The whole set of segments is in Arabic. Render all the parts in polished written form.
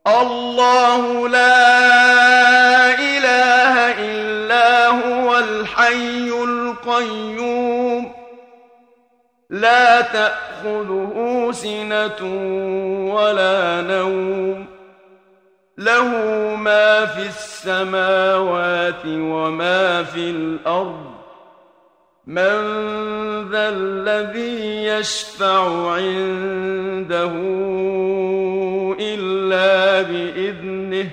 الله لا إله إلا هو الحي القيوم لا تأخذه سنة ولا نوم له ما في السماوات وما في الأرض من ذا الذي يشفع عنده إلا بإذنه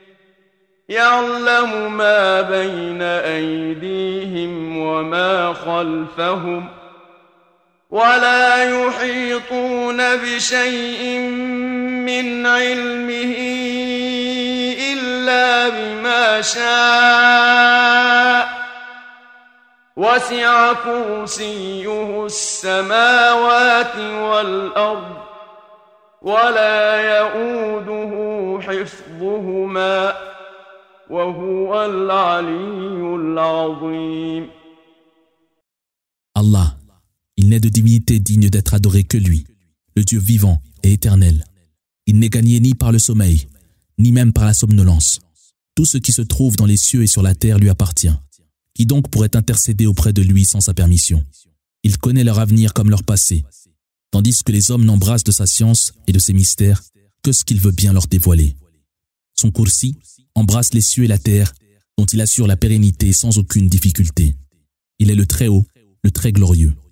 يعلم ما بين أيديهم وما خلفهم ولا يحيطون بشيء من علمه إلا بما شاء وسع كرسيه السماوات والأرض ولا يؤوده حفظهما وهو العلي العظيم. Allah, il n'est de divinité digne d'être adoré que lui, le Dieu vivant et éternel. Il n'est gagné ni par le sommeil, ni même par la somnolence. Tout ce qui se trouve dans les cieux et sur la terre lui appartient. Qui donc pourrait intercéder auprès de lui sans sa permission? Il connaît leur avenir comme leur passé, tandis que les hommes n'embrassent de sa science et de ses mystères que ce qu'il veut bien leur dévoiler. Son kursi embrasse les cieux et la terre, dont il assure la pérennité sans aucune difficulté. Il est le Très-Haut, le Très Glorieux.